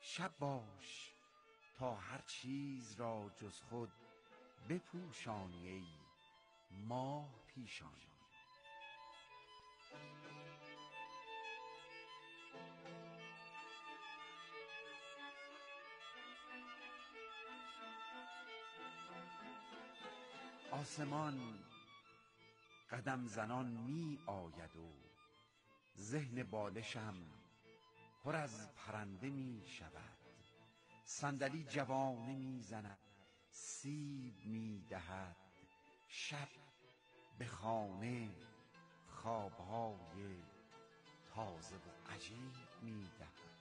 شب باش تا هر چیز را جز خود بپوشانی ای ماه پیشان. آسمان قدم زنان می آید و ذهن بالشم پر از پرنده می شود. صندلی جوانه می زند، سیب می دهد، شب به خانه خوابهای تازه و عجیب می دهد.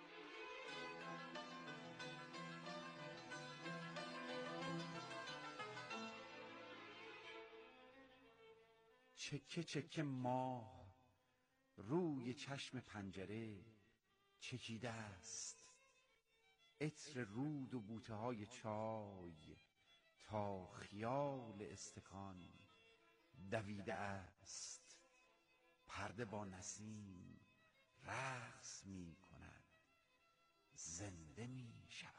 چکه چکه ماه روی چشم پنجره چکیده است، عطر رود و بوته های چای تا خیال استکان دویده است. پرده با نسیم رقص می کند، زنده می شود.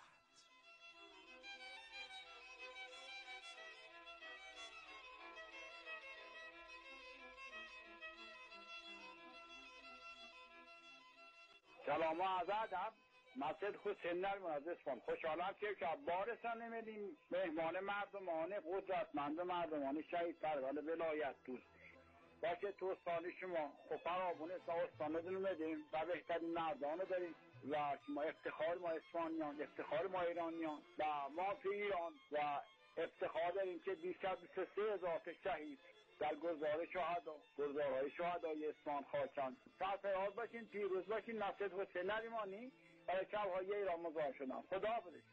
سلام و عرض ادب. مسجد حسین از اصفهان. خوشحالم که بارستان نمیدیم مهمان مردمان قدرتمند و مردمان شهید پروال ولایت دوست باشه تو استان شما. خب فرابونه تا استانتون اومدیم و بهترین مردان داریم و شما افتخار ما اصفهانیان، افتخار ما ایرانیان و ما تو ایران و افتخار داریم که 223,000 شهید در گرزارهای شهدای اصفهان خاکان. سرفراز باشین، پیروز باشین. مسجد حسین نریمانی برای شب‌های ایران مزاحم شدم. خدا حافظ.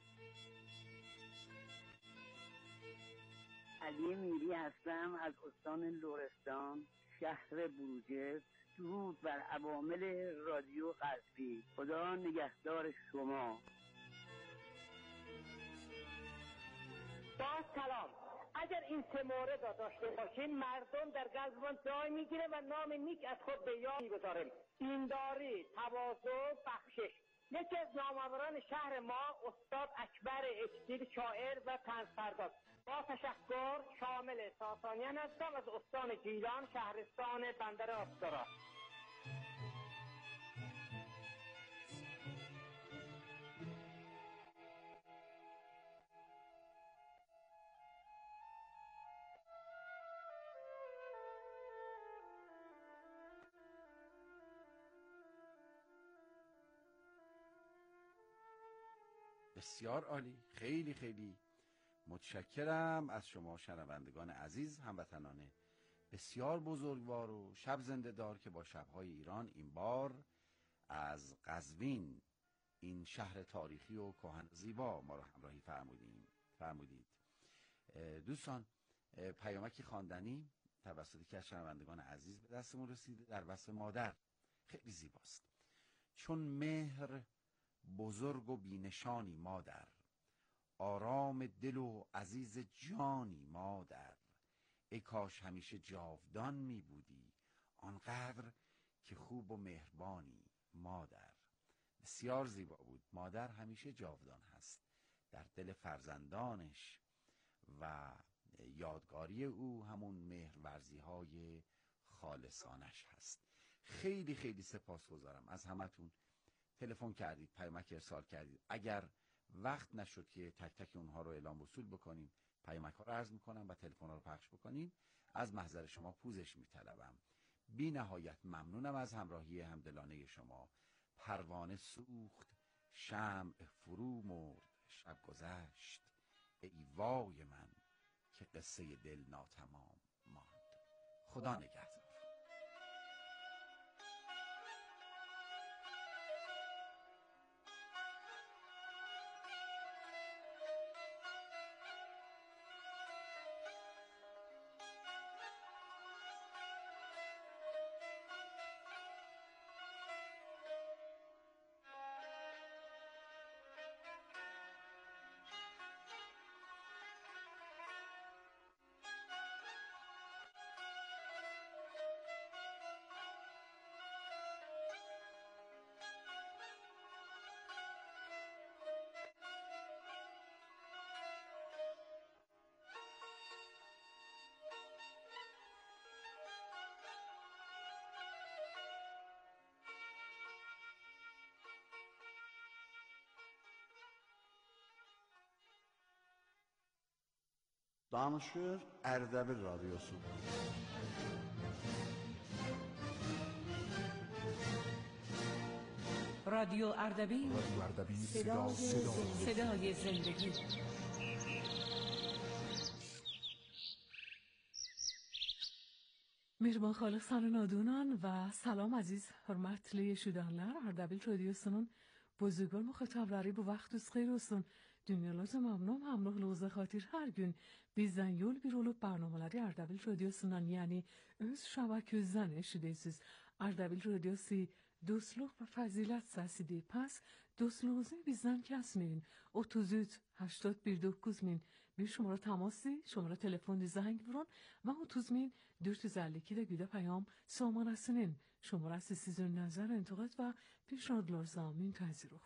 علی میری هستم از استان لرستان، شهر بروجرد. درود بر عوامل رادیو قزوین. خدا نگهدار شما. با سلام. اگر این سه مورد را داشته باشیم مردم در قلبمان جای میگیره و نام نیک از خود به یاد میگذاریم: دینداری، تواضع، بخشش. یکی از نامآوران شهر ما استاد اکبر اکسیر، شاعر و طنزپرداز. با تشکر شامل ساسانیان هستم از استان گیلان، شهرستان بندر آستارا. بسیار عالی. خیلی خیلی متشکرم از شما شنوندگان عزیز، هموطنان بسیار بزرگوار و شب زنده دار که با شب‌های ایران این بار از قزوین، این شهر تاریخی و کهن زیبا، ما رو همراهی فرمودید. دوستان، پیامکی خواندنی توسط یکی از شنوندگان عزیز به دستمون رسیده در وصف مادر. خیلی زیباست. چون مهر بزرگ و بینشانی مادر، آرام دل و عزیز جانی مادر، ای کاش همیشه جاودان می بودی آنقدر که خوب و مهربانی مادر. بسیار زیبا بود. مادر همیشه جاودان هست در دل فرزندانش و یادگاری او همون مهرورزی های خالصانش هست. خیلی خیلی سپاسگزارم از همتون. تلفن کردید، پیامک ارسال کردید. اگر وقت نشد که تک تک اونها رو اعلام وصول بکنیم، پیامک ها رو عرض میکنم و تلفن ها رو پخش بکنیم، از محضر شما پوزش میطلبم. بی نهایت ممنونم از همراهی همدلانه شما. پروانه سوخت، شمع فرو مرد، شب گذشت، ای وای من که قصه دل ناتمام ماند. خدا نگهدار. Danışır Ərdəbil Radyosu. رادیو اردبیل صدای زندگی. Mehriban Xalq sana nadunan və salam aziz hörmətli eşidənlər. Ərdəbil Radiosunun buzurgvar muxatabları bu vaxtınız xeyir olsun. Dünyalarınızı məmnun hamrohlığınıza xatir hər gün bizdən yol bir olub barnamaları Ərdəbil Radiosundan, yəni öz şəbəkəmizdən eşidəsiniz. Ərdəbil Radiosu dostluq və fəzilət səsidir. Pəs dostluğunuzu bizdən kəsməyin. 33 81 9000 bir şماره تماسی، شماره تلفن زنگ برون و 30452 de güde پیام سامانسının şumarası sizin nazar انتقاد و پیشنهادlarınızı منتظرم.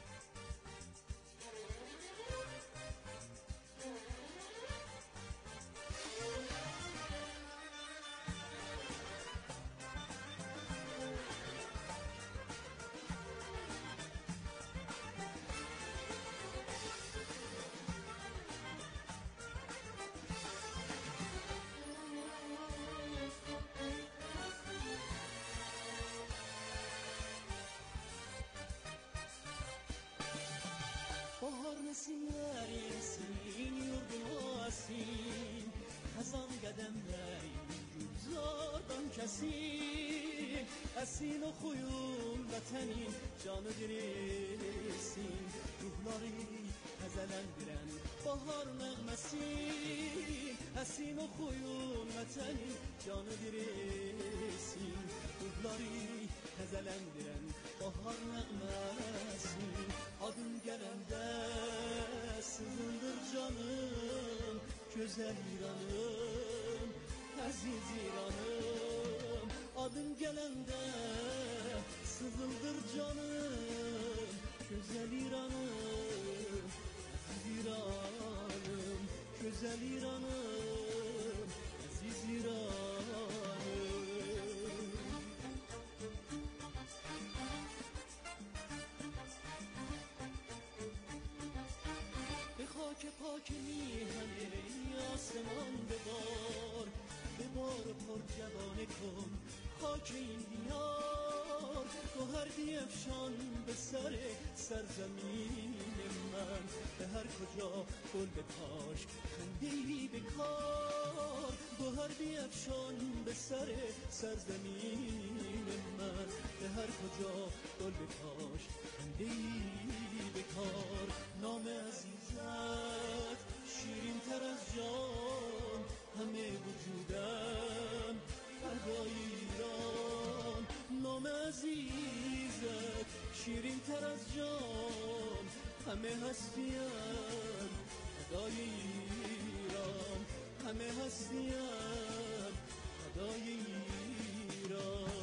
bahar nesinlerin yurdulasin, hazan qədəmlərin gülzardan kəsin, əsin oxuyun vətənin canı dirilsin, ruhları həzələndirən bahar nəğməsin, əsin oxuyun vətənin canı dirilsin, ruhları həzələndirən bahar nəğməsin. Adın gələndə sızıldır canım, gözəl İranım, əziz İranım. Adın gələndə sızıldır canım, gözəl İranım, əziz İranım, gözəl İranım, əziz İranım. خاک پاک میهنه آسمان ببار پر جوان کن خاک این دیار گوهر بیفشان به سر سرزمین من به هر کجا گل بپاش خنده‌ای بکار گوهر بیفشان به سر سرزمین من به هر کجا گل بپاش خنده‌ای بکار نام عزیزت شیرین تر از جان همه وجودم فدای ایران نام عزیزت شیرین تر از جان همه هستیم فدای ایران همه هستیم فدای ایران.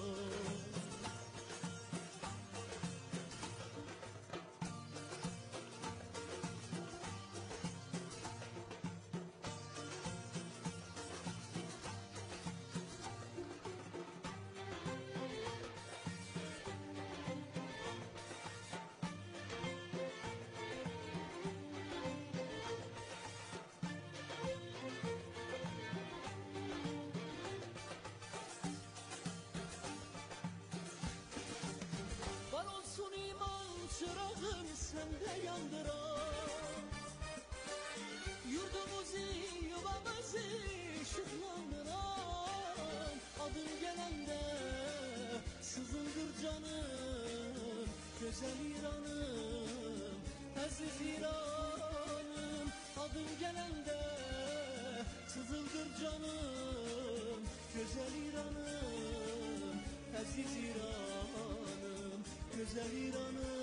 Çırağım sende yandıran yurdumuzu yuvamızı ışıklandıran adın gelende sızıldır canım güzel İranım aziz İranım adın gelende sızıldır canım güzel İranım aziz İranım güzel İranım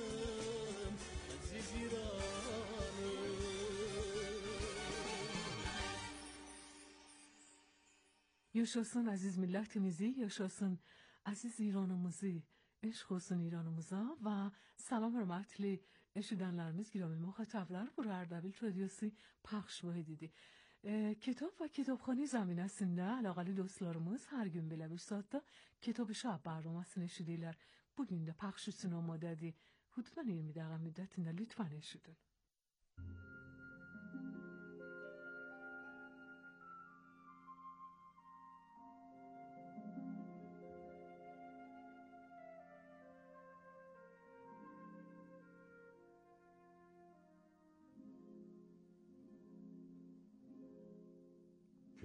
Yaşasın aziz milletimizi, yaşasın aziz İranımızı, eşq olsun İranımıza ve salam hörmətli eşidənlərimiz, giromi muxatablar, bu Ərdəbil Radiosu pəxş edilir. Kitap ve kitapxana zəminəsində əlaqəli dostlarımız hər gün belə bir saatda Kitab-ı Şab barnamasını eşidirlər. Bugün də pəxş üçün amadədir. Hududdan 20 dəqiqə müddətində lütfən eşidin.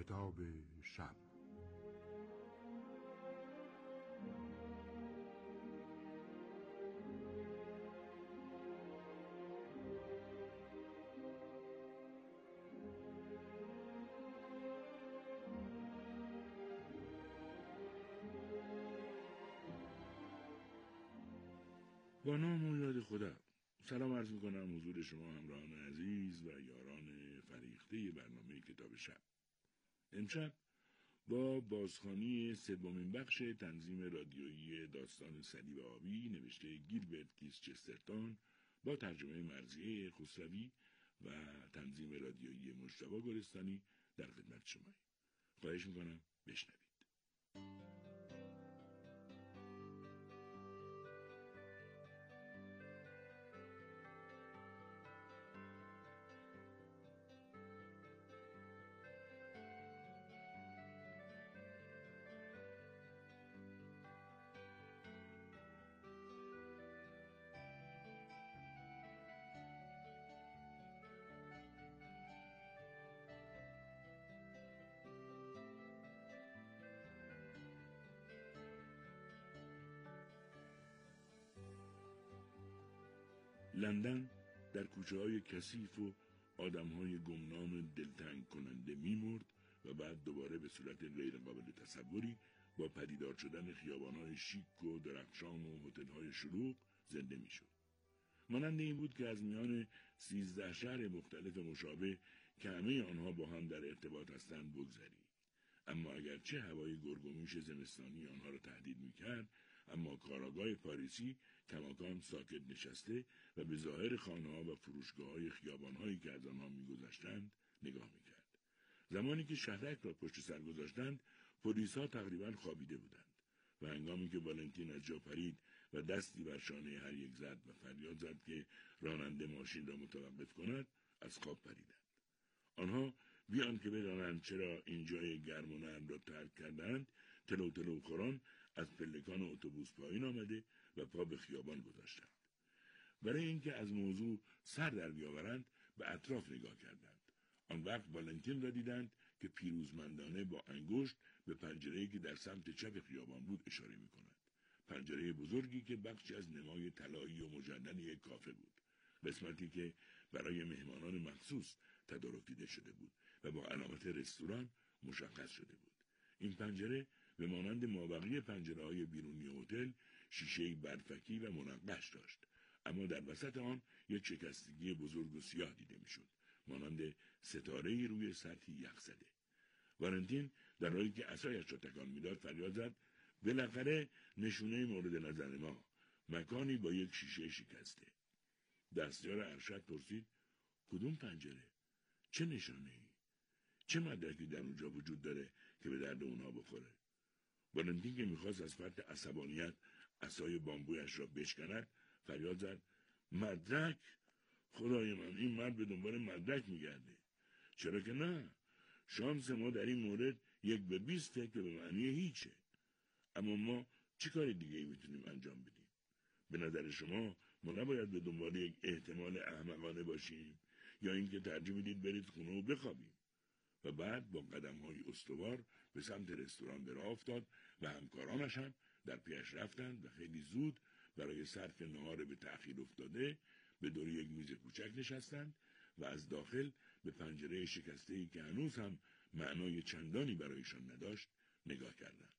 کتاب شب. با نام و یاد خدا سلام عرض میکنم حضور شما همراهان عزیز و یاران فریخته برنامه کتاب شب. امشب با بازخوانی سومین بخش تنظیم رادیویی داستان صلیب آبی نوشته گیلبرت کیس چسترتون با ترجمه مرضیه خسروی و تنظیم رادیویی مجتبی گلستانی در خدمت شما. خواهش میکنم بشنوید. لندن در کوچه‌های کثیف و آدم‌های گمنام دلتنگ کننده می‌مرد و بعد دوباره به صورت غیر قابل تصوری با پدیدار شدن خیابان‌های شیک و درخشان و هتل‌های شلوغ زنده می‌شد. مانند این بود که از میان 13 شهر مختلف مشابه که همه آنها با هم در ارتباط هستند بگذری. اما اگرچه هوای گرگومیش زمستانی آنها را تهدید می‌کرد، اما کاراگاه پاریسی کماکان ساکت نشسته و به ظاهر خانه‌ها و فروشگاه‌های خیابان‌هایی که از آنها می‌گذشتند نگاه می‌کرد. زمانی که شهرک را پشت سر گذاشتند، پلیس‌ها تقریباً خوابیده بودند و هنگامی که والنتین از جا پرید و دستی بر شانه هر یک زد و فریاد زد که راننده ماشین را متوقف کند، از خواب پریدند. آنها بیان که بدانند چرا این جای گرم و نرم را ترک کردند، تلو تلو خوران از پلکان اتوبوس پایین آمده و پا به خیابان گذاشتند. برای اینکه از موضوع سر در بیاورند به اطراف نگاه کردند. آن وقت والنتین را دیدند که پیروزمندانه با انگشت به پنجره‌ای که در سمت چپ خیابان بود اشاره می‌کند. پنجره بزرگی که بخشی از نمای طلایی و مجلل یک کافه بود. قسمتی که برای مهمانان مخصوص تدارک دیده شده بود و با علامت رستوران مشخص شده بود. این پنجره به مانند مابقی پنجره‌های بیرونی هتل شیشه برفکی و منقش داشت، اما در وسط آن یک شکستگی بزرگ و سیاه دیده میشد، مانند ستاره‌ای روی سطحی یخزده. والنتین در حالی که عصایش را تکان میداد فریاد زد: بالاخره نشونه مورد نظر ما، مکانی با یک شیشه شکسته. دستیار ارشد پرسید: کدوم پنجره؟ چه نشانه‌ای؟ چه مدرکی در اونجا وجود داره که به درد اونها بخوره؟ والنتین که میخواست از فرط عصبانیت عصای بامبویش را بشکند فریاد زد: مدرک؟ خدای من، این مرد به دنبال مدرک میگرده. چرا که نه، شانس ما در این مورد 1/20 که به معنی هیچه. اما ما چه کار دیگه ای میتونیم انجام بدیم؟ به نظر شما ما نباید به دنبال یک احتمال احمقانه باشیم یا اینکه ترجیح میدید برید خونه و بخوابیم؟ و بعد با قدم‌های استوار به سمت رستوران به راه افتاد و همکارانش هم در پیش رفتند و خیلی زود برای صرف نهار به تأخیر افتاده به دور یک میز کوچک نشستند و از داخل به پنجره شکسته‌ای که هنوز هم معنای چندانی برایشان نداشت نگاه کردند.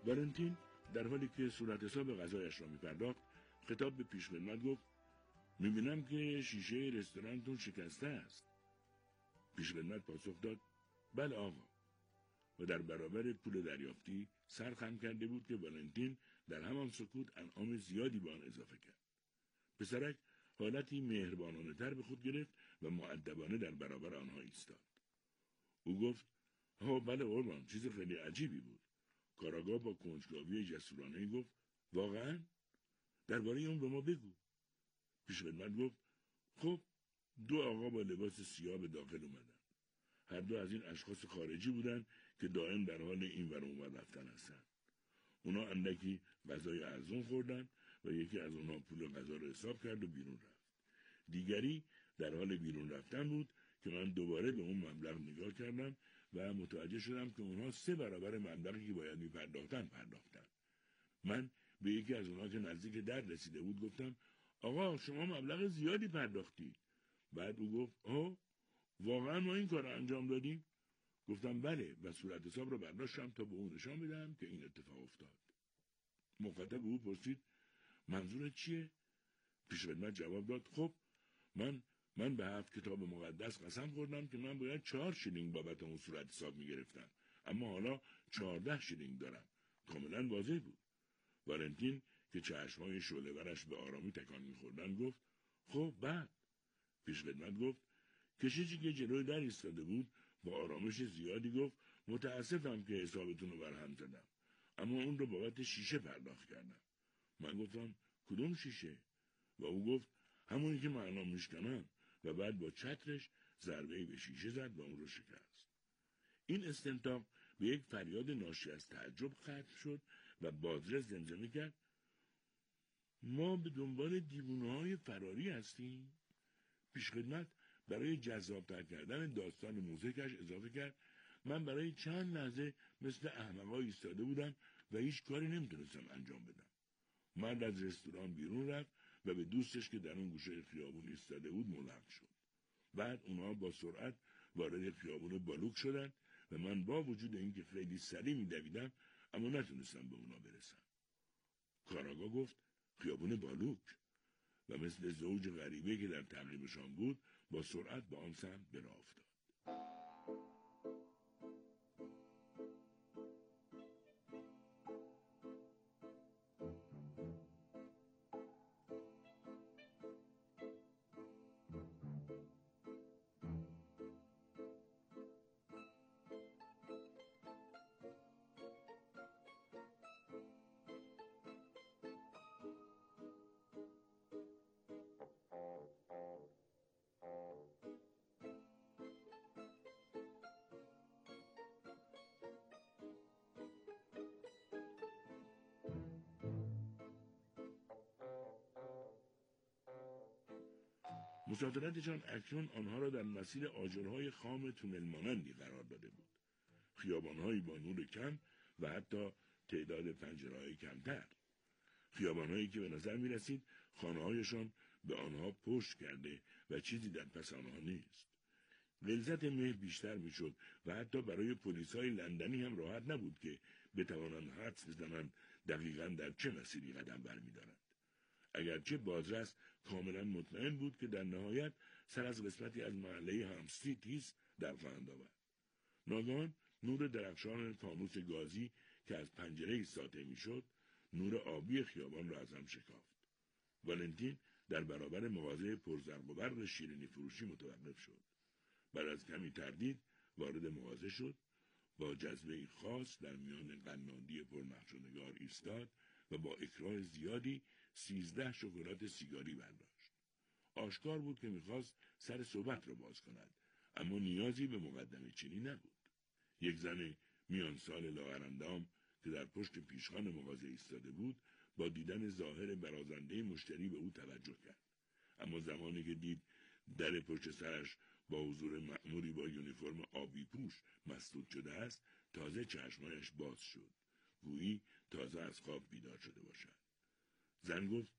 والنتین در حالی که صورت حساب غذایش را می‌پرداخت خطاب به پیشخدمت گفت می‌بینم که شیشه رستورانتون شکسته است. پیشخدمت پاسخ داد بله آقا و در برابر پول دریافتی سر خم کرده بود که والنتین در همان سکوت انعام زیادی به آن اضافه کرد. پسرک حالتی مهربانانه تر به خود گرفت و مؤدبانه در برابر آنها ایستاد. او گفت بله قربان، چیز خیلی عجیبی بود. کاراگاه با کنجکاوی جسورانه گفت واقعا؟ درباره اون به ما بگو. پیشخدمت گفت خب 2 آقا با لباس سیاه به داخل اومدن. هر دو از این اشخاص خارجی بودند که دائم در حال این ور اون ور رفتن هستند. اونا اندکی غذای ارزون خوردن و یکی از اونها پول غذا رو حساب کرد و بیرون رفت. دیگری در حال بیرون رفتن بود که من دوباره به اون مبلغ نگاه کردم و متوجه شدم که اونها 3 برابر مبلغی که باید میپرداختن. من به یکی از اونها که نزدیک در رسیده بود گفتم آقا شما مبلغ زیادی پرداختی. بعد او گفت واقعا ما این کار رو انجام دادیم؟ گفتم بله و صورت حساب رو برداشتم تا به اون نشان بدم که این اتفاق افتاد. مخاطب او پرسید منظورت چیه؟ پیشخدمت جواب داد خب من به 7 کتاب مقدس قسم خوردم که من باید 4 شیلینگ بابت اون صورت حساب میگرفتم، اما حالا 14 شیلینگ دارم. کاملا واضح بود. والنتین که چشمای شعله‌ورش به آرامی تکان می‌خوردن گفت خب بعد؟ پیشخدمت گفت کشیشی که جلوی در ایستاده بود با آرامش زیادی گفت متاسفم که حسابتون رو برهم زدم، اما اون رو بابت شیشه پرداخت کردم. من گفتم کدوم شیشه؟ و او گفت همونی که من الان میشکنم و بعد با چترش ضربه‌ای به شیشه زد و اون رو شکست. این استنتاق به یک فریاد ناشی از تعجب ختم شد و بازرس زمزمه کرد ما به دنبال دیوونه‌های فراری هستیم. پیشخدمت برای جذاب‌تر کردن داستان موزیکش اضافه کرد من برای چند لحظه مثل احمقا ایستاده بودم و هیچ کاری نمیتونستم انجام بدم. مرد از رستوران بیرون رفت و به دوستش که در اون گوشه خیابون ایستاده بود ملحق شد. بعد اونها با سرعت وارد خیابون بالوک شدند و من با وجود اینکه خیلی سریع می‌دویدم اما نتونستم به اونا برسم. کاراگاه گفت خیابون بالوک و مثل زوج غریبه که در تعقیبشان بود با سرعت به آن سمت به راه افتاد. مسافرتشان اکنون آنها را در مسیر آجرهای خام تونل مانندی قرار داده بود. خیابانهایی با نور کم و حتی تعداد پنجره‌های کمتر. خیابانهایی که به نظر می رسید خانه‌هایشان به آنها پشت کرده و چیزی در پس آنها نیست. غلظت مه بیشتر می شد و حتی برای پلیس‌های لندنی هم راحت نبود که بتوانند حدس بزنند دقیقاً در چه مسیری قدم برمی‌دارند. اگرچه بازرس کاملا مطمئن بود که در نهایت سر از قسمتی از محله همستریت در خواهند آورد. ناگهان نور درخشان فانوس گازی که از پنجره ساطع میشد نور آبی خیابان را از هم شکافت. والنتین در برابر مغازه پرزرق و برق شیرینی فروشی متوقف شد. بعد از کمی تردید وارد مغازه شد، با جذبه خاص در میان قنادی پرنقش و نگار ایستاد و با اکراه زیادی 13 شکلات سیگاری برداشت. آشکار بود که میخواست سر صحبت را باز کند، اما نیازی به مقدمه چینی نبود. یک زن میان سال لاغرندام که در پشت پیشخوان مغازه ایستاده بود با دیدن ظاهر برازنده مشتری به او توجه کرد، اما زمانی که دید در پشت سرش با حضور مأموری با یونیفرم آبی پوش مسدود شده است تازه چشمایش باز شد، گویی تازه از خواب بیدار شده باشد. زن گفت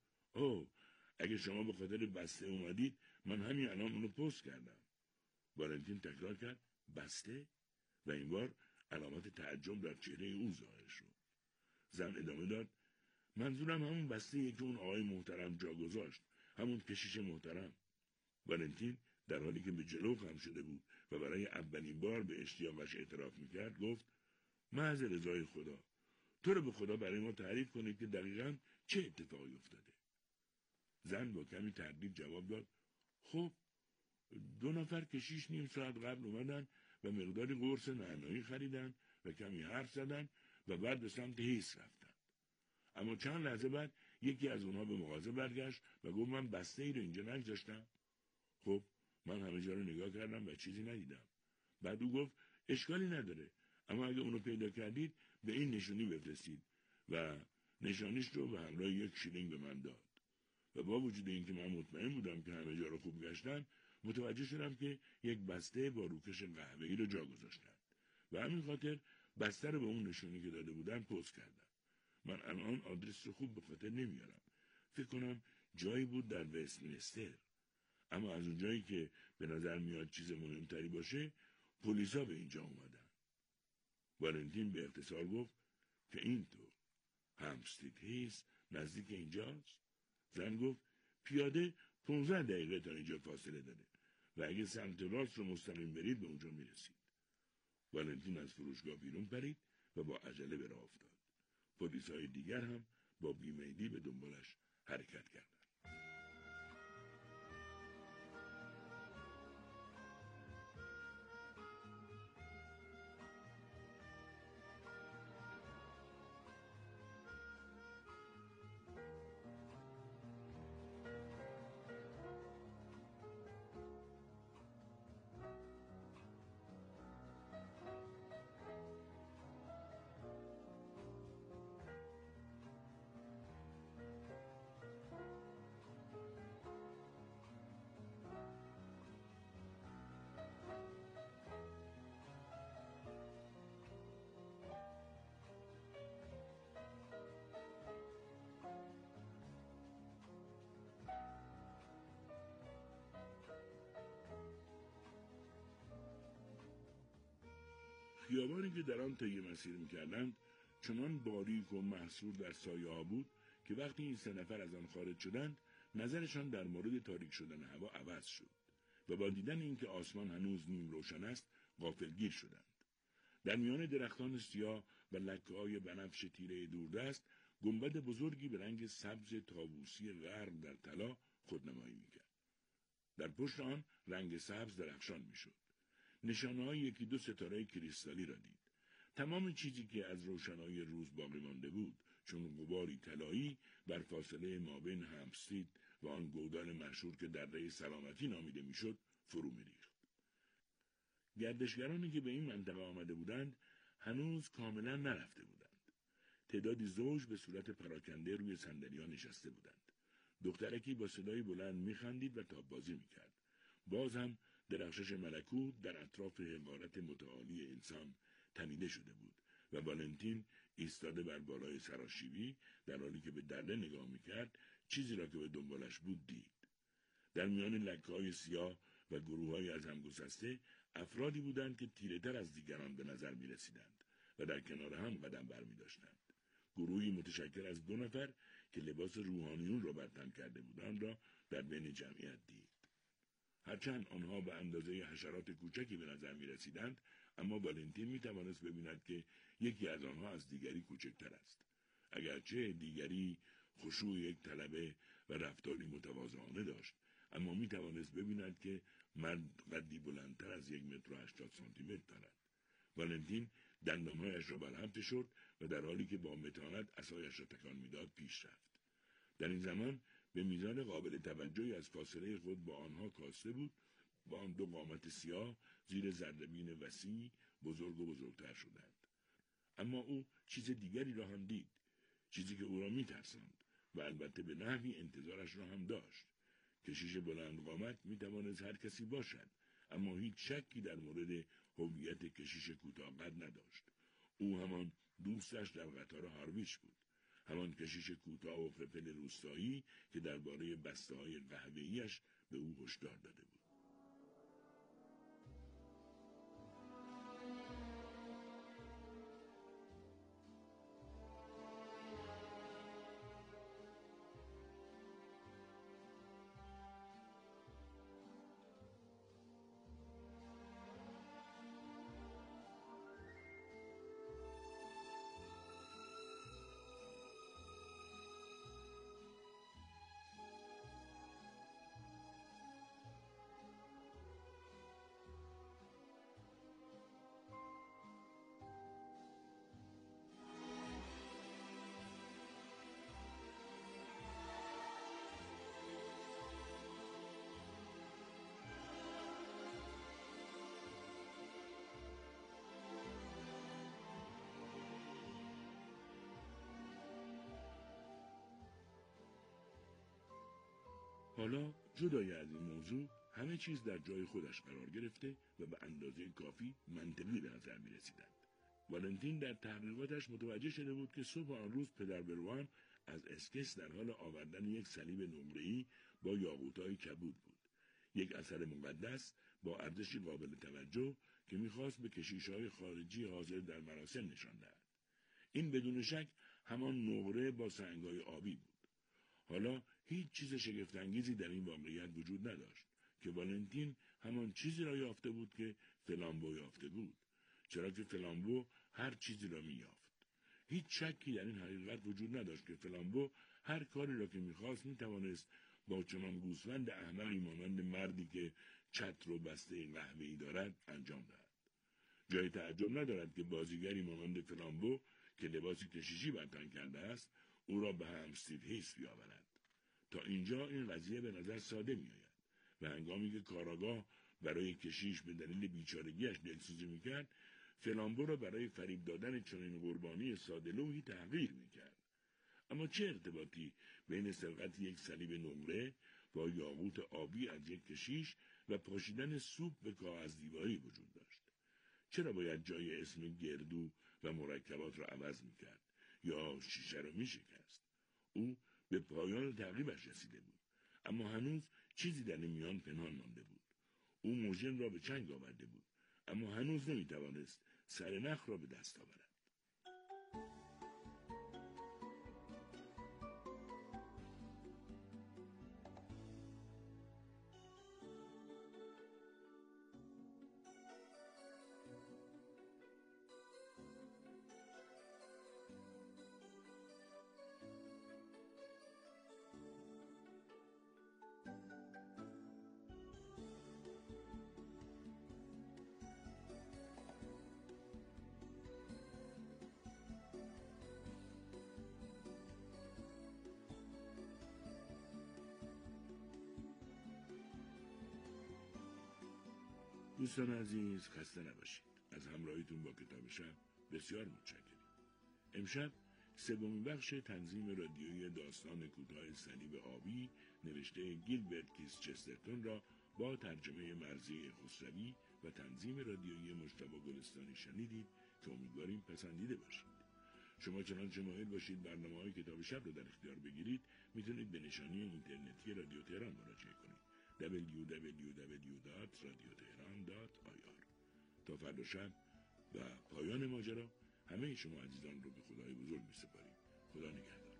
اگه شما به خاطر بسته اومدید من همین الان اونو پست کردم. والنتین تکرار کرد بسته و این بار علامت تعجب در چهره او ظاهر شد. زن ادامه داد: منظورم همون بسته‌ایه که اون آقای محترم جا گذاشت، همون کشیش محترم. والنتین در حالی که به جلو خم شده بود و برای اولین بار به اشتیاقش اعتراف میکرد گفت: محض رضای خدا، تو رو به خدا برای ما تعریف کنید که دقیقاً چه اتفاقی افتاده. زن با کمی تردید جواب داد: خب 2 نفر کشیش نیم ساعت قبل اومدن و مقداری قرص نعنایی خریدن و کمی حرف زدن و بعد به سمت هیس رفتن. اما چند لحظه بعد یکی از اونها به مغازه برگشت و گفت: من بسته ای رو اینجا نگذاشتم. خب من همه جا رو نگاه کردم و چیزی ندیدم. بعد او گفت: اشکالی نداره، اما اگه اونو پیدا کردید به این نشونی بفرستید و نشانیش رو به همراه 1 شیلینگ به من داد. و با وجود اینکه من مطمئن بودم که همه جا رو خوب گشتن، متوجه شدم که یک بسته با روکش قهوه‌ای رو جا گذاشتن و همین خاطر بسته رو به اون نشونی که داده بودن پست کردم. من الان آدرس رو خوب به خاطر نمیارم. فکر کنم جایی بود در وستمینستر. اما از اونجایی که به نظر میاد چیز مهمتری باشه، پلیسا به اینجا اومدن. والنتین به اختصار گفت که اینطور. همستید هیس نزدیک اینجاست؟ زن گفت: پیاده 15 دقیقه تا اینجا فاصله داره و اگه سمت راست رو مستقیم برید به اونجا میرسید. والنتین از فروشگاه بیرون پرید و با عجله به راه افتاد. پلیسای دیگر هم با بیمیلی به دنبالش حرکت کردند. خیابانی که در آن طی مسیر می‌کردند چنان باریک و محصور در سایه‌ها بود که وقتی این 3 نفر از آن خارج شدند نظرشان در مورد تاریک شدن هوا عوض شد و با دیدن اینکه آسمان هنوز نیم روشن است غافلگیر شدند. در میان درختان سیاه و لکه‌های بنفش تیره دوردست گنبد بزرگی به رنگ سبز طاووسی غرب در طلا خودنمایی می‌کرد. در پشت آن رنگ سبز درخشان می‌شد. نشانه‌های 1-2 ستاره کریستالی را دید. تمام چیزی که از روشنایی روز باقی مانده بود، چون غباری طلایی بر فاصله مابین همستید و آن گودال مشهور که دره سلامتی نامیده میشد، فرو می‌ریخت. گردشگرانی که به این منطقه آمده بودند، هنوز کاملا نرفته بودند. تعدادی زوج به صورت پراکنده روی صندلی‌ها نشسته بودند. دخترکی با صدای بلند می‌خندید و تاب‌بازی می‌کرد. باز هم درخشش ملکوت در اطراف حقارت متعالی انسان تنیده شده بود و والنتین ایستاده بر بالای سراشیبی در حالی که به دره نگاه میکرد چیزی را که به دنبالش بود دید. در میان لکه‌های سیاه و گروه‌های از هم گسسته افرادی بودند که تیره‌تر از دیگران به نظر می‌رسیدند و در کنار هم قدم برمی‌داشتند. گروهی متشکل از 2 نفر که لباس روحانیون را بر تن کرده بودند را در بین جمعیت دید. هرچند آنها به اندازه حشرات کوچکی به نظر می رسیدند، اما والنتین می توانست ببیند که یکی از آنها از دیگری کوچکتر است. اگرچه دیگری خشوع یک طلبه و رفتاری متواضعانه داشت، اما می توانست ببیند که مرد قدی بلندتر از 1.80 سانتیمتر دارد. والنتین دندانهایش را برهم فشرد و در حالی که با متانت عصایش را تکان میداد پیش رفت. در این زمان به میزان قابل توجهی از فاصله خود با آنها کاسته بود، با آن 2 قامت سیاه زیر زردبین وسیع بزرگ و بزرگتر شدند. اما او چیز دیگری را هم دید، چیزی که او را میترساند و البته به نحوی انتظارش را هم داشت. کشیش بلند قامت میتوانست هر کسی باشد، اما هیچ شکی در مورد هویت کشیش کوتاه قد نداشت. او همان دوستش در قطار هارویچ بود، همان کشیش کوتاه و خپل روستایی که درباره بسته‌های قهوه‌ای‌اش به او هشدار داده بود. حالا جدای از این موضوع همه چیز در جای خودش قرار گرفته و به اندازه کافی منطقی به نظر می رسیدند. والنتین در تحقیقاتش متوجه شده بود که صبح آن روز پدر بروان از اسکس در حال آوردن یک صلیب نقره‌ای با یاقوت‌های کبود بود. یک اثر مقدس با ارزشی قابل توجه که می‌خواست به کشیش‌های خارجی حاضر در مراسم نشان دهد. این بدون شک همان نقره با سنگ‌های آبی بود. حالا هیچ چیز شگفت‌انگیزی در این واقعیت وجود نداشت که والنتین همان چیزی را یافته بود که فلامبو یافته بود، چرا که فلامبو هر چیزی را می‌یافت. هیچ شکی در این حقیقت وجود نداشت که فلامبو هر کاری را که می‌خواست می‌توانست با چنان گوسفند احمقی مانند مردی که چتر و بسته قهوه‌ای دارد انجام دهد. جای تعجب ندارد که بازیگری مانند فلامبو که لباسی کشیشی بر تن کرده است او را به همستید هیس بیاورد. تا اینجا این قضیه به نظر ساده می‌آید و هنگامی که کاراگاه برای کشیش به دلیل بیچارگیش دلسوزی می‌کرد، فلامبو را برای فریب دادن چنین قربانی ساده‌لوحی تحقیر می‌کرد. اما چه ارتباطی بین سرقت یک صلیب نقره با یاقوت آبی از یک کشیش و پاشیدن سوپ به کاغذ دیواری وجود داشت؟ چرا باید جای اسم گردو و مرکبات را عوض می‌کرد یا شیشه را می‌شکست؟ او به پایان تعقیبش رسیده بود، اما هنوز چیزی در این میان پنهان مانده بود. او موژن را به چنگ آورده بود، اما هنوز نمی‌توانست سرنخ را به دست آورد. دوستان عزیز، خسته نباشید. از همراهیتون با کتاب شب بسیار متشکرم. امشب سومین بخش تنظیم رادیویی داستان کوتاه صلیب آبی نوشته گیلبرت کیس چسترتون را با ترجمه مرضی خسروی و تنظیم رادیویی مجتبی گلستانی شنیدید که امیدواریم پسندیده باشید. شما چنانچه مایل باشید برنامه‌های کتاب شب رو در اختیار بگیرید، میتونید به نشانی اینترنتی رادیو تهران مراجعه کنید. www.radioteheran.ir. تا فردا شب و پایان ماجرا همه شما عزیزان رو به خدای بزرگ می‌سپاریم. خدا نگهدار.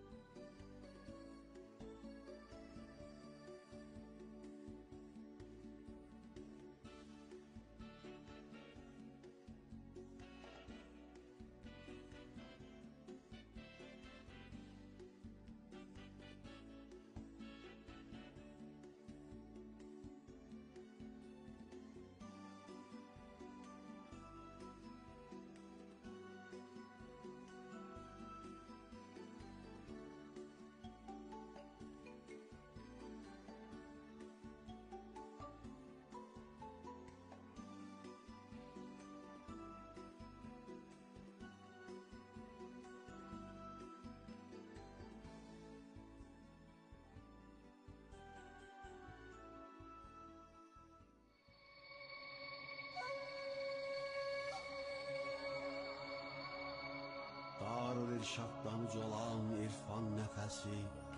Darül-İrşaddan ucalan irfan nəfəsi,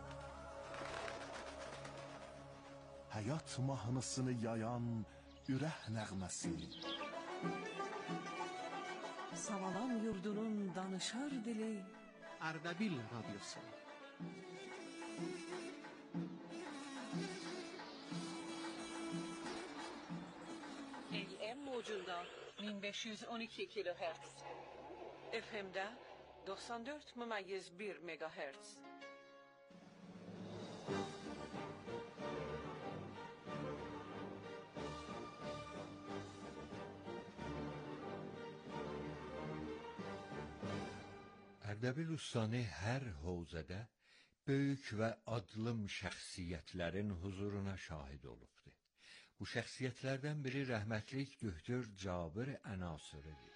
həyat mahnısını yayan ürək nəğməsi. Savalan yurdunun danışar dili Ardabil Radyosu. AM موجودة 1512 کیلوهرتز FM'de 94,1 مگاهرتز. Ərdəbil Ustani hər hövzədə böyük və adlım şəxsiyyətlərin huzuruna şahid olubdu. Bu şəxsiyyətlərdən biri rəhmətlik Döktör Cabir Ənasiridir.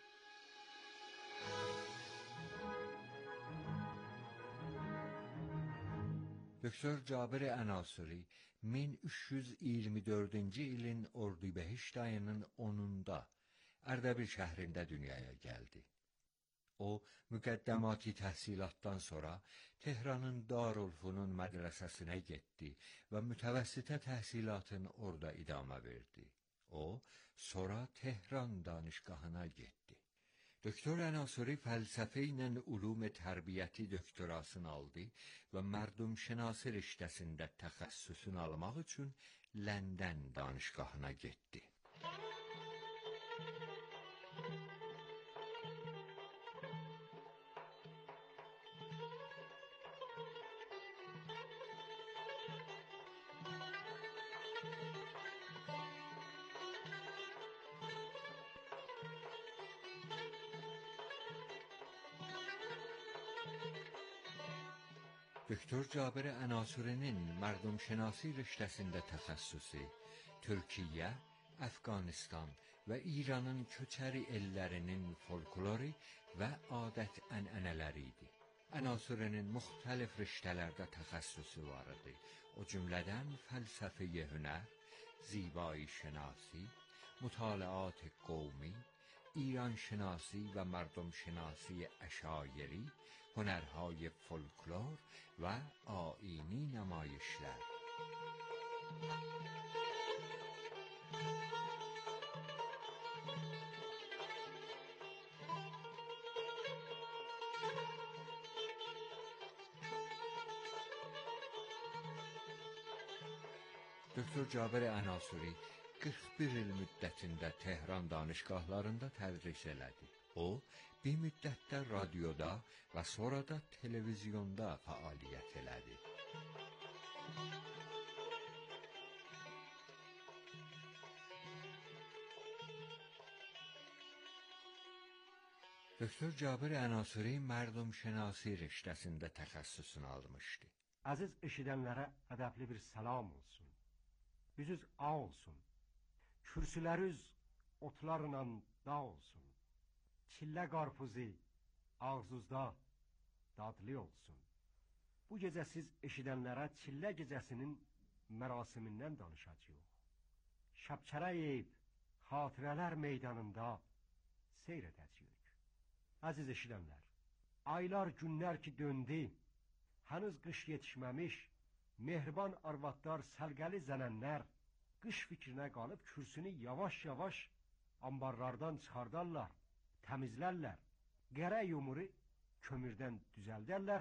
دکتر جابر عناصری 1324-cü ilin Ordubehişt ayının 10-da Ərdəbil şəhrində dünyaya gəldi. O, müqəddəmati təhsilatdan sonra Tehranın Darülfünun mədrəsəsinə getdi və mütəvəssitə təhsilatını orada idamə verdi. O, sonra Tehran danışgahına getdi. Doktor Ənasuri fəlsəfə ilə ulum tərbiyyəti doktorasını aldı və mərdumşünasi riştəsində təxəssüsünü almaq üçün London danışgahına getdi. Doktor Cabir Ənasuri'nin mərdumşünasi riştəsində təxəssüsü Türkiyə, Əfqanistan və İranın köçəri ellərinin folkloru və adət-ənənələri idi. Ənasuri'nin müxtəlif riştələrdə təxəssüsü var idi. O cümlədən fəlsəfə-i hünər, zibai şinasi, mütalaat qovmi, ایران شناسی و مردم شناسی اشایری، هنرهای فولکلور و آیینی نمایشگر. Doktor Cabir Ənasuri 41 il müddətində Tehran danışgahlarında tədris elədi. O, bir müddətdə radioda və sonra da televizyonda fəaliyyət elədi. Doktor Cabir Ənasuri mərdumşünasi riştəsində təxəssüsünü almışdı. Aziz eşidənlərə ədəbli bir salam olsun. Yüzünüz ağ olsun. Kürsüləriniz otlarla dağ olsun. Çillə qarpuzu ağzınızda dadlı olsun. Bu gecə siz eşidənlərə çillə gecəsinin mərasimindən danışacağıq. Şəbçərə yeyib xatirələr meydanında seyr edəcəyik. Əziz eşidənlər, aylar günlər ki döndü, hənuz qış yetişməmiş, mehriban arvadlar, səlqəli zənənlər qış fikrinə qalıb kürsünü yavaş-yavaş ambarlardan çıxardarlar, təmizlərlər, qərə yumuru kömürdən düzəldərlər,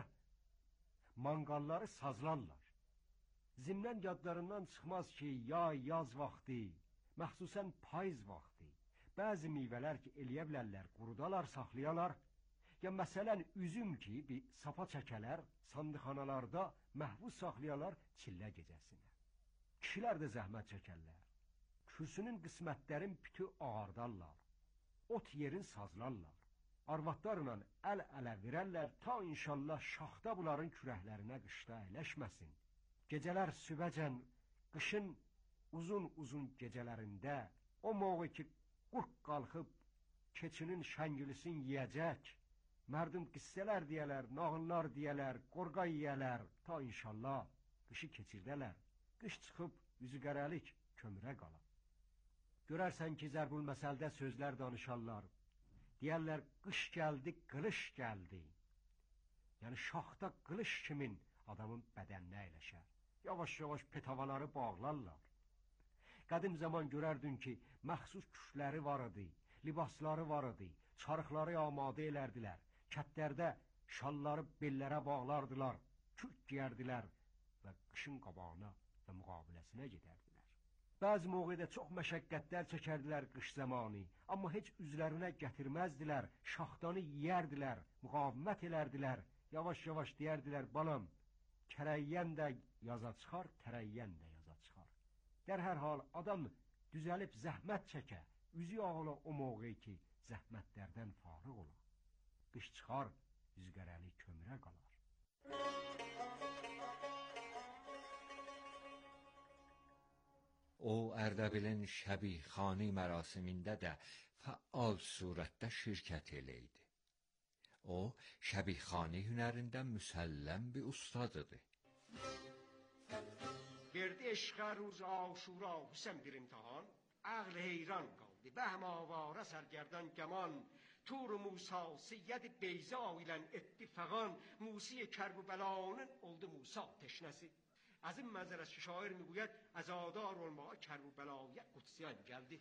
manqalları sazlarlar. Zimnən yadlarından çıxmaz ki, yaz vaxtı, məxsusən payız vaxtı, bəzi meyvələr ki, eləyə bilərlər, qurudalar, saxlayalar, ya məsələn, üzüm ki, bir sapa çəkələr, sandıqxanalarda məhvuz saxlayalar çillə gecəsinə. Kişilər də zəhmət çəkərlər. Kürsünün qismətlərin bütü ağardarlar. Ot yerin sazlarlar. Arvadlarla əl-ələ verərlər, ta inşallah şaxta bunların kürəklərinə qışda əyləşməsin. Gecələr sübəcən, qışın uzun-uzun gecələrində, o moğu ki, qurq qalxıb, keçinin şəngilisin yiyəcək, mərdum qissələr deyələr, nağıllar deyələr, qorqa yiyələr, ta inşallah qışı keçirdələr. Qış çıxıb, yüzü qərəlik kömürə qalır. Görərsən ki, Zərbül məsəldə sözlər danışarlar. Deyərlər, qış gəldi, qılış gəldi. Yəni, şaxta qılış kimin adamın bədəninə əyləşər. Yavaş-yavaş petavaları bağlarlar. Qədim zaman görərdin ki, məxsus küşləri var idi, libasları var idi, çarıqları amadə elərdilər, kətlərdə şalları bellərə bağlardılar, kürk giyərdilər və qışın qabağına və müqabiləsinə gedərdilər. Bəzi mövqedə çox məşəqqətlər çəkərdilər qış zamanı, amma heç üzlərinə gətirməzdilər, şaxtanı yiyərdilər, müqavimət elərdilər, yavaş-yavaş deyərdilər, balam, kərəyyən də yaza çıxar, tərəyyən də yaza çıxar. Dər hər hal adam düzəlib zəhmət çəkə, üzü ağla o mövqe ki, zəhmətlərdən farıq ola. Qış çıxar, yüzgərəli kömürə qalar. O, Ərdəbilin Şəbixani mərasimində də fəal surətdə şirkət eləydi. O, Şəbixani hünərində müsəlləm bir ustadıdır. verdi eşqa روز آشورا حسن bir imtihan عقل حیران qaldı bəhm avara sərgərdan gəman Tur Musa Seyyid Beyza ilə etdi fəğan Musi Kərbəlanın oldu Musa teşnəsi از این منظر است که شاعر میگوید عزادار olmağa Kərbəlayə Qudsiyan gəldi.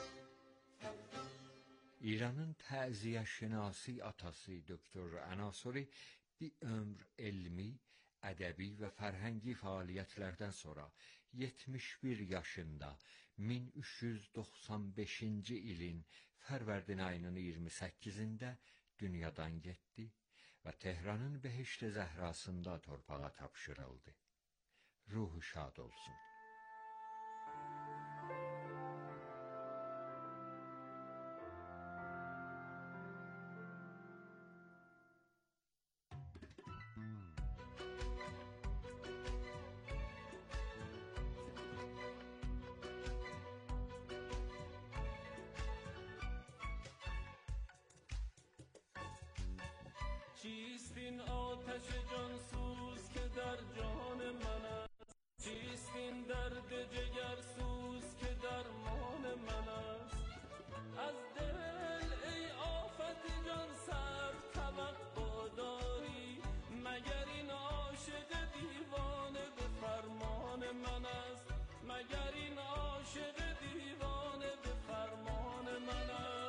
İranın təziyyəşünasi atası Doktor Ənasuri bir ömr elmi, ədəbi və fərhəngi fəaliyyətlərdən sonra 71 yaşında 1395-ci ilin Fərvərdin ayının 28-də dünyadan getdi və Tehranın Behişt-i Zəhrasında torpağa tapşırıldı. Ruhu şad olsun. چیست این آتش جانسوز که در جان من است چیست این درد جگرسوز که درمان من است از دل ای آفت جان سر توقع داری مگر این عاشق دیوانه به فرمان من است مگر این عاشق دیوانه به فرمان من است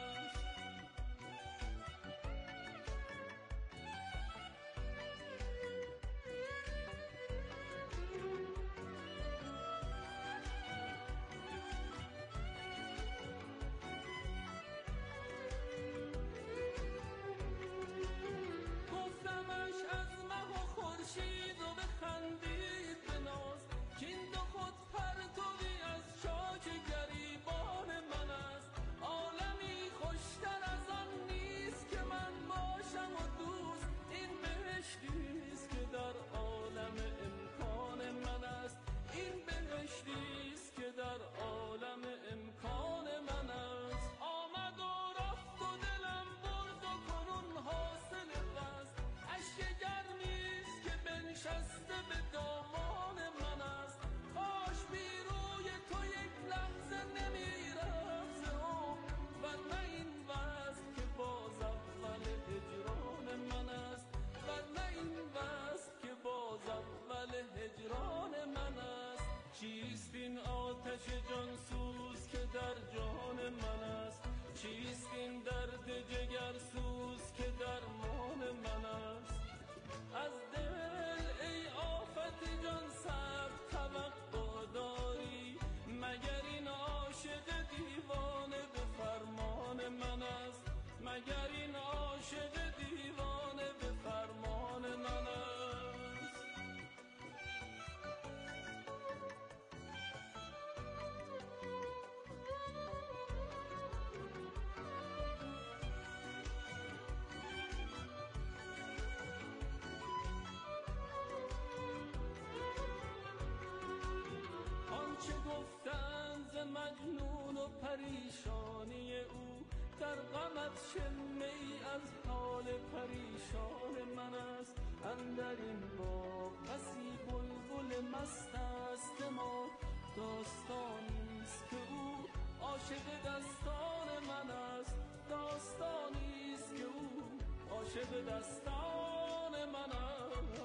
چیست این آتش جانسوز که در جان من است چیست این درد جگرسوز که درمان من است از دل ای آفت جان سر توقع داری مگر این عاشق دیوانه به فرمان من است مگر این عاشق دیوانه به فرمان من است مجنون و پریشانی او در غمت شمه ای از حال پریشان من است اندر این باغ بسی بلبل مست است ما داستانی است که او عاشق دستان من است داستانی است که او عاشق دستان من است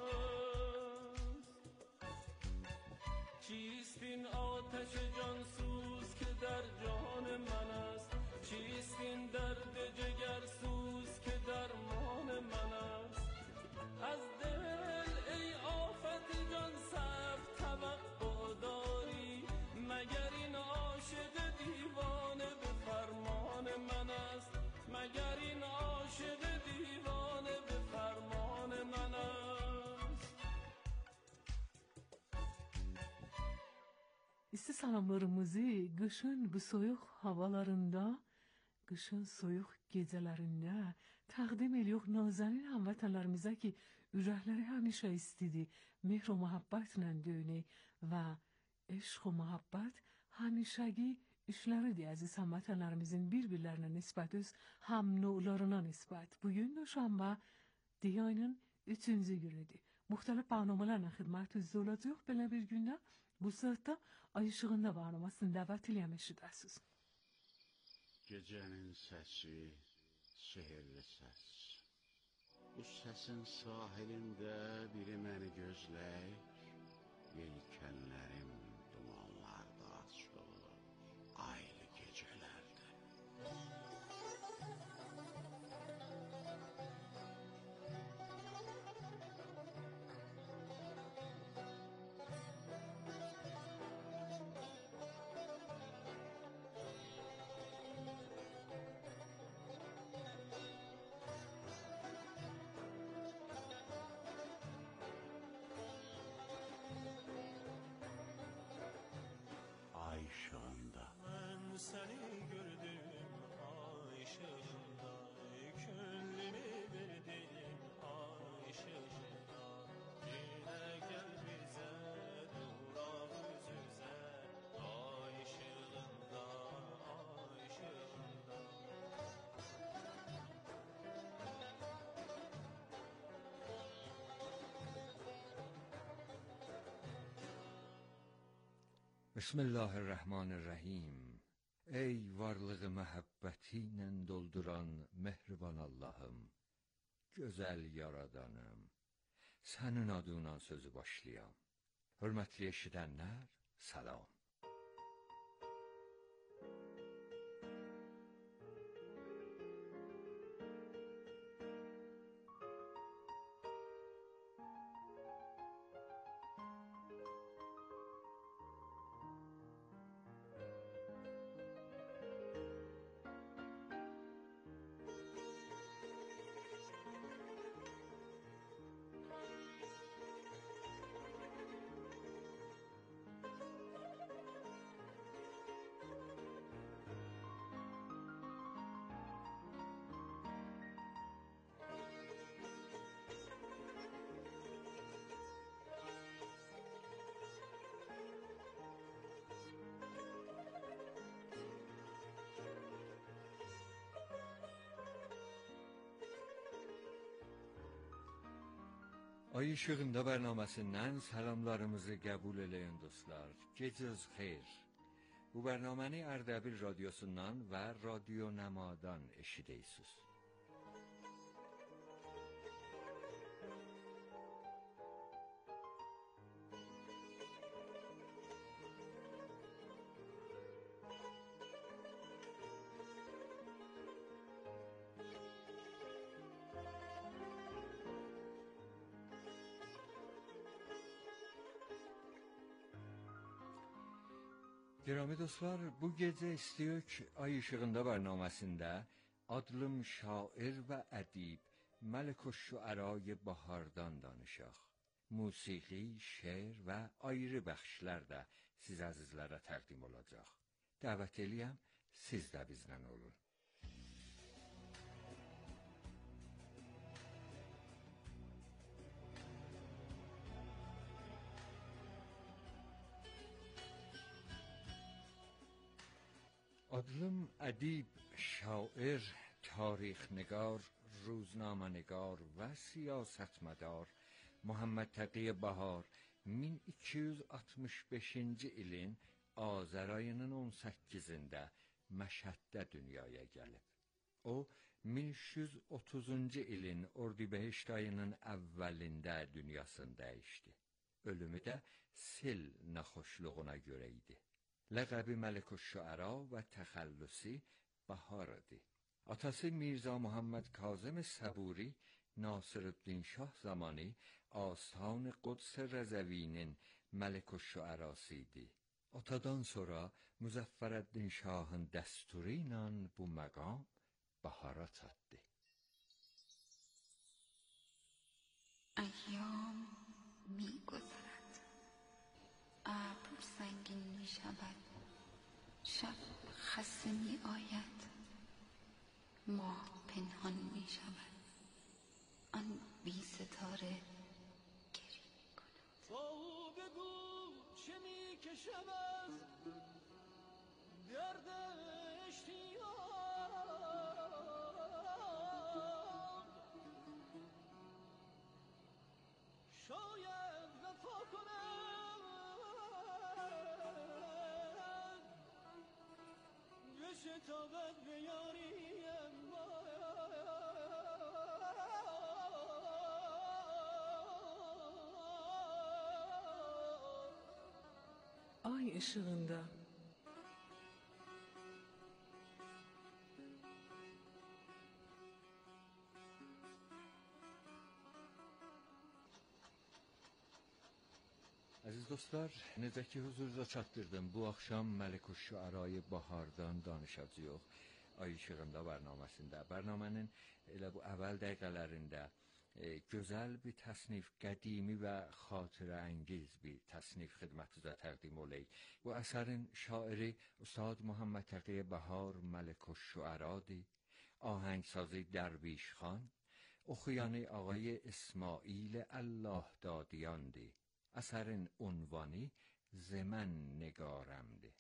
چیست این آتش جانسوز که در جان من است چیست این درد جگرسوز که درمان من است از دل ای آفت جان سر توقع داری مگر این عاشق دیوانه به فرمان من است مگر این عاشق دیوانه به فرمان من است İsti salamlarımızı qışın bu soyuq havalarında, qışın soyuq gecələrində təqdim edirik nazanin həmvətənlərimizə ki, ürəkləri həmişə istidir, mehr و muhabbətlə döyünək və eşq و muhabbət həmişəgi işləridir əziz həmvətənlərimizin bir-birlərinə nisbət, öz həmnövlarına nisbət. Bugün Duşanbə ayının 3-cü günüdür. Müxtəlif proqramlarla xidmətiniz olacaq belə bir gündə Bu sırada Ay Işığında barnamasını davetli eşidəsiz. Gecənin səsi, sehirli səs. Bu səsin sahilində biri məni gözləyir. Yelkənlərim dumanlarda açılır, aylı gecələrdə. Ay ışığında. Mən səni gördüm ay ışığında, könlümü verdim ay ışığında. Yenə gəl bizə, duraq üz-üzə, ay ışığında, ay ışığında. Bismillahirrahmanirrahim. Ey varlığı məhəbbəti ilə dolduran mehriban Allahım, gözəl yaradanım, sənin adına sözü başlayam. Hörmətli eşidənlər, salam. Ay Işığında bərnaməsindən salamlarımızı qəbul eləyən dostlar, gecəniz xeyir. Bu bərnaməni Ərdəbil radiosundan və Radio Nəmadan eşidirsiniz. Girami dostlar, bu gecə istəyək Ay Işığında bərnaməsində adlım şair və ədib Məlik-ül-Şüərای Bahardan danışaq. Musiqi, şeir və ayrı bəxşlər də siz əzizlərə təqdim olacaq. Dəvət eləyəm, siz də bizlə olun. adlım ادیب شاعر تاریخنگار روزنامه‌نگار و siyasetmedar Muhammed Taqi Bahar 1265-ci ilin Azər ayının 18-də Məşhəddə dünyaya gəlib. O 1330-cu ilin Ordibehişt ayının əvvəlində dünyasını dəyişdi. Ölümü də sil naxoşluğuna görə idi. Ləqəbi Məlik-ül-Şüəra və təxəllüsü Bahar idi. Atası Mirza Muhammed Kazım Səburi Nasirüddin Şah zamanı Astan Quds Rəzəvinin Məlik-ül-Şüərası idi. Atadan sonra Müzəffərəddin Şahın dəsturu ilə bu məqam Bahara çatdı. ایام می گذرد ابر سنگین می شود شب خسته می آید ماه پنهان می شود آن بی ستاره گریه می کند تو بگو چه می کشم از درد اشتیاق شاید وفا کنم شتابت به یاریم Ay ışığında. Əziz dostlar, necə ki huzurunuza çatdırdım, bu axşam Məliküşşüərayı Bahardan danışacağıq. Ay işığında bərnaməsində. Bərnamənin elə bu əvvəl dəqiqələrində gözəl bir təsnif, qədimi və xatirəəngiz bir təsnif xidmətinizə təqdim oleyik. Bu əsərin şairi Ustad Muhammed Təqiyə Bahar Məliküşşüəradır. آهنگسازی درویش خان، oxuyanı آقای اسماعیل الله دادیاندی. اثر عنوانی زمن نگارمده.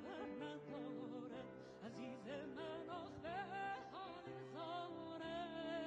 عزیز من آخه حال زاره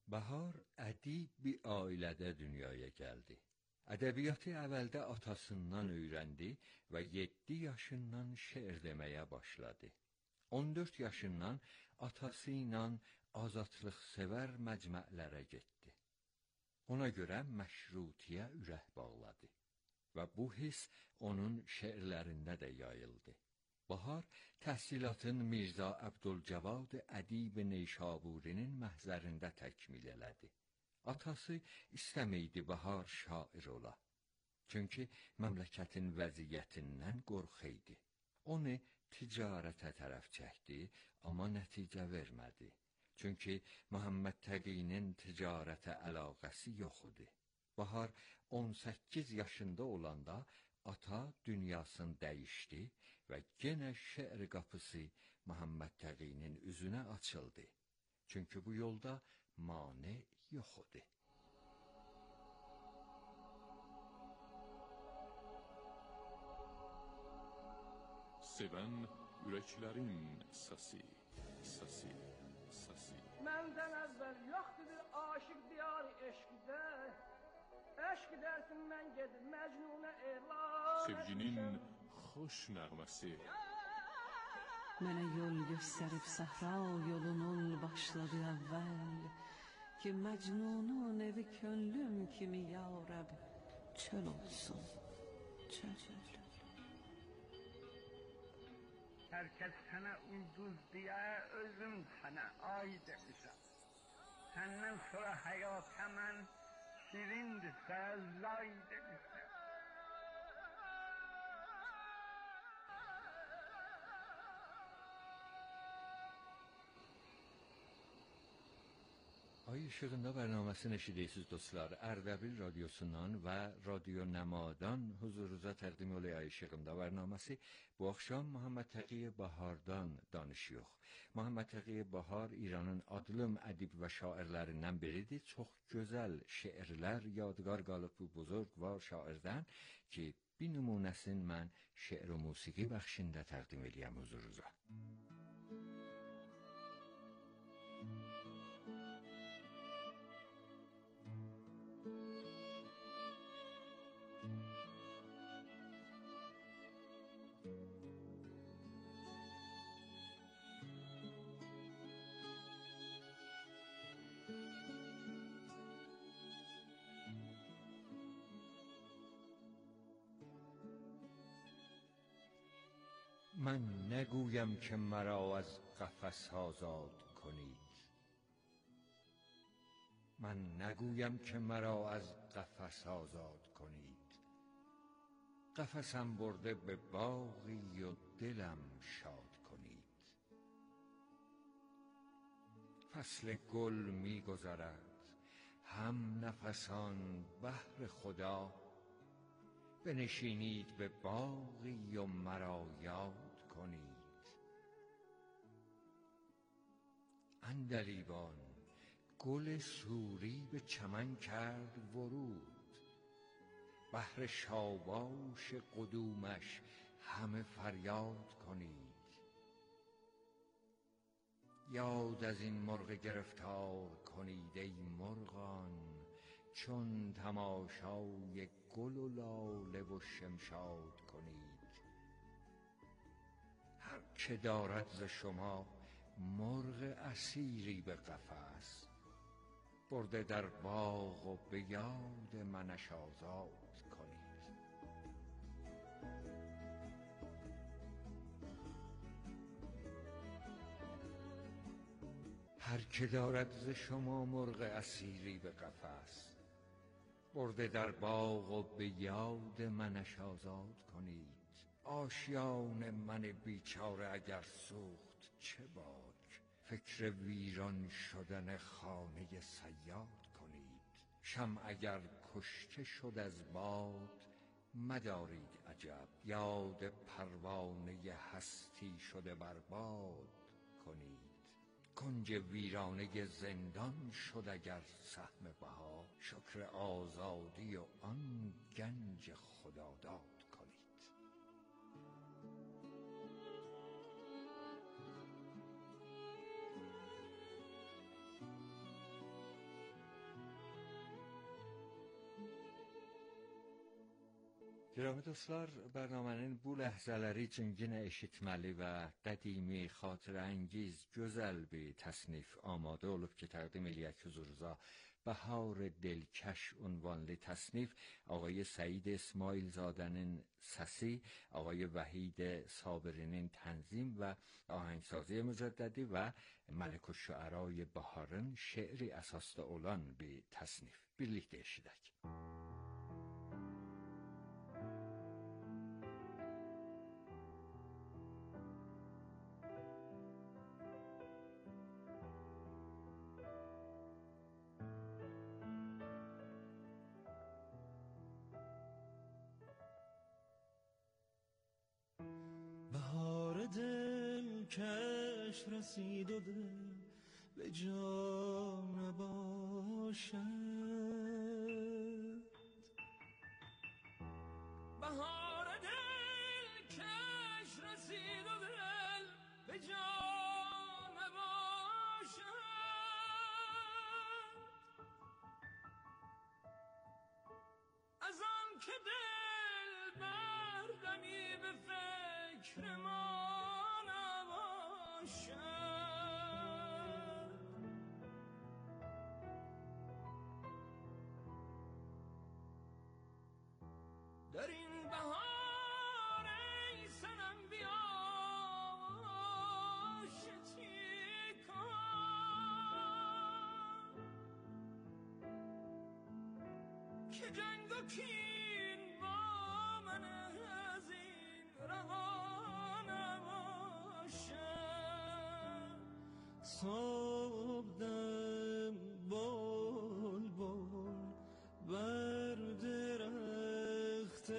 Bahar ədib bir ailədə dünyaya gəldi. Ədəbiyyatı əvvəldə atasından öyrəndi və 7 yaşından şeir deməyə başladı. 14 yaşından atası ilə azadlıqsevər məcmələrə getdi. Ona görə məşrutiyə ürək bağladı və bu his onun şeirlərində də yayıldı. Bahar təhsilatın Mirzə Əbdülcavad ədib Neysaburi'nin məhzərində təkmil elədi. Atası istəməydi Bahar şair ola. Çünki məmləkətin vəziyyətindən qorxuydu. Onu ticarətə tərəf çəkdi, amma nəticə vermədi. Çünki Məhəmməd Təqinin ticarətə əlaqəsi yox idi. Bahar 18 yaşında olanda ata dünyasını dəyişdi və yenə şeir qapısı Məhəmməd Təqinin üzünə açıldı. Çünki bu yolda mane yox idi. Sevən ürəklərin səsi, səsi, səsi. Məndən əvvəl yoxdur bir aşıq diyarı eşqdə. Eşq dersin mən gedib Məcnunə elan. Sevginin xoş nəğməsi. Mənə yol göstərib səhra yolunun başladı əvvəl ki Məcnunun evi könlüm kimi ya Rəb çöl olsun, çöl. Herkes sana ulduz diye özüm sana ay demişim. Senden sonra hayat hemen şirindirse lay demişim. Ay Işığında bərnaməsini eşidirsiniz dostlar. Ərdəbil radiosundan və Radio Nəmadan huzurunuza təqdim oluyor Ay Işığında bərnaməsi. Bu axşam Məhəmməd Təqi Bahardan danışıyoruz. Məhəmməd Təqi Bahar İranın adlım ədib və şairlərindən biridir. Çox gözəl şeirlər yadgar qalıb bu buzurgvar şairdən ki, bir nümunəsini mən şeir və musiqi bəxşində təqdim edəyəm huzurunuza. من نگویم که مرا از قفس آزاد کنید. من نگویم که مرا از قفس آزاد کنید. قفسم برده به باغی و دلم شاد کنید. فصل گل می گذرد هم نفسان بهر خدا. بنشینید به باغی و مرا یاد کنید. عندلیبان گل سوری به چمن کرد ورود. بهر شاباش قدومش همه فریاد کنید. یاد از این مرغ گرفتار کنید ای مرغان. چون تماشای گل و لاله و شمشاد کنید. هر که دارد ز شما مرغ اسیری به قفس. برده در باغ و به یاد منش آزاد کنید. هر که دارد ز شما مرغ اسیری به قفس. برده در باغ و به یاد منش آزاد کنید. آشیان من بیچاره اگر سوخت چه باک. فکر ویران شدن خانه صیاد کنید. شمع اگر کشته شد از باد مدارید عجب. یاد پروانه هستی شده برباد کنید. کنج ویرانه زندان شد اگر سهم بها. شکر آزادی و آن گنج خداداد کنید. Dəyərli dostlar, bərnamənin bu ləhzələri üçün yenə eşitməli və qədimi, xatirəngiz, gözəl bir təsnif amadə olub ki, təqdim eləyək huzurunuza. Bahar دلکش عنوانlı təsnif آقای سعید اسماعیلزادənin səsi, آقای وحید صابرinin تنظیم و آهنگسازی مجددی و ملک الشعرای baharın şeiri əsasda olan bir təsnif. Birlikdə eşidək. دلکش رسید و دل به جا نباشد. بهار دلکش رسید و دل به جا نباشد. از آن که دل بردمی به فکر ما در این بهار ای صنم بیا شتی کن که جنگ و کین با من از این رها نباشد. صبح دم بال بال بر درخت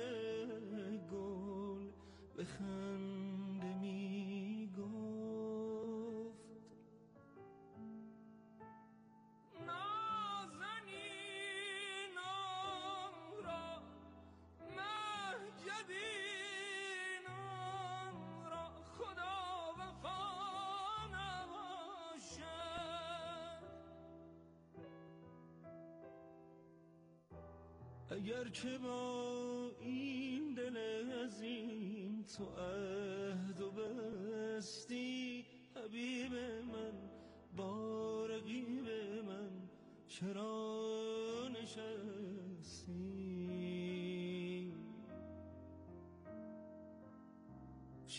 گل به خنده می گفت نازنینم را مهجبینم را خدا وفا نباشد. اگر که با این دل عظیم تو